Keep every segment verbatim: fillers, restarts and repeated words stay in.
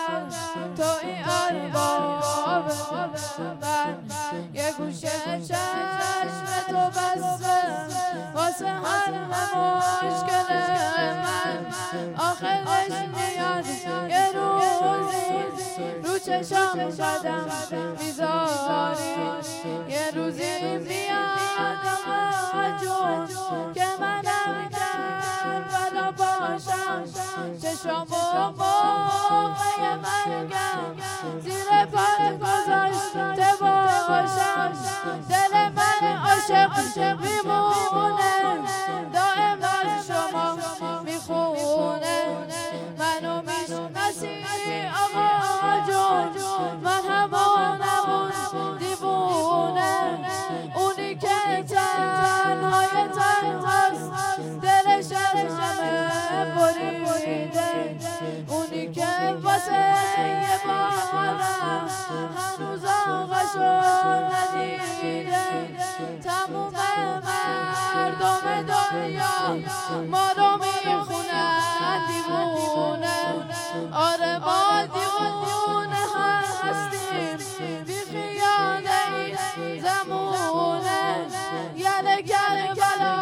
من تو این ارباب من یه گوشه چشم تو بستم واسه هر مشکل من آخرش میاد یه روزی رو چشام قدم میذاری یه روزی میاد آقا جون که منم کربلا باشم چشامو موقع مرگم زیر پات گذاشته باشم دل من عاشق میمونه دائم از شما میخونه منو میشناسی آقا جون من همانمون دیوونه اونی که تنهای تنهاست دلش از همه بریده اونی که واسه یه بارم هنوز آقاشو ندیده تموم مردم دنیا ما رو میخونن دیوونه آره ما دیوونه هستیم بی خیاله ای زمونه یعنی کربلا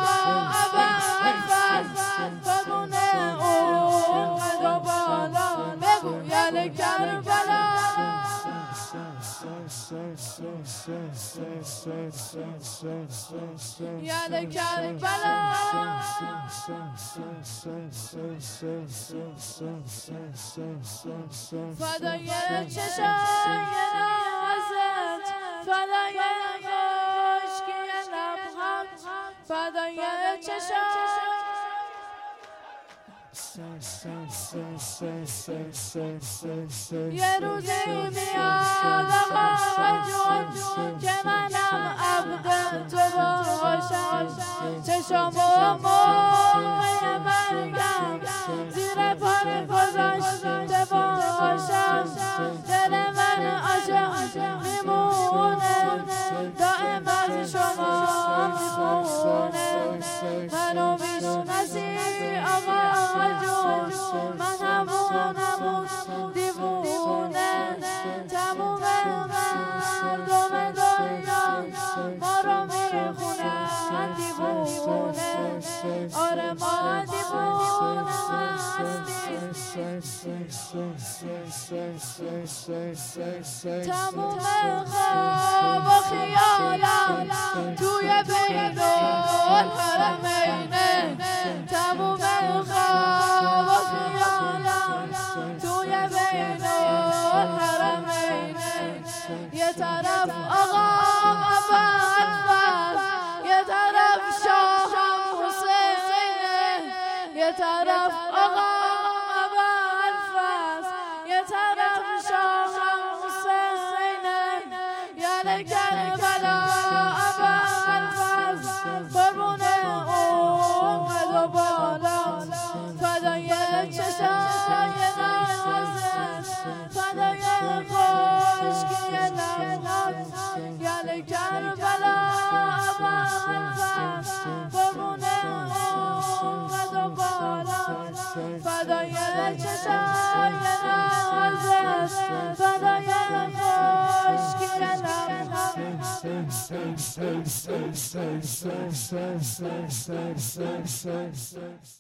ابرفز بمونه اون قد و بالا بگو یعنی کربلا یعنی کربلا فدای چشای نازت فدای خشکی لبخند فدای چشای یه روزی میاد آقا جون که منم عبد تو باشم چشامو موقع مرگم زیر پات گذاشته باشم دل من عاشق میمونه دائم از شما میخونه منو میشناسی آقا جون من همونمون دیوونه تموم مردم دنیا ما رو میخونن دیوونه آره ما دیوونه هستیم تموم خواب و خیالم توی بین الحرمینه تموم خواب و خیالم توی بین الحرمینه یه طرف آقا ابوالفضل یه طرف شاهم حسینه یه طرف آقا ابوالفضل یه طرف شاهم حسینه یعنی کربلا ابوالفضل قربونه اون قد و بالا فدای چشای نازت فدای خشکی لبخند یعنی کربلا ابوالفضل قربونه اون قد و بالا فدای چشای نازت فدای خشکی لبخند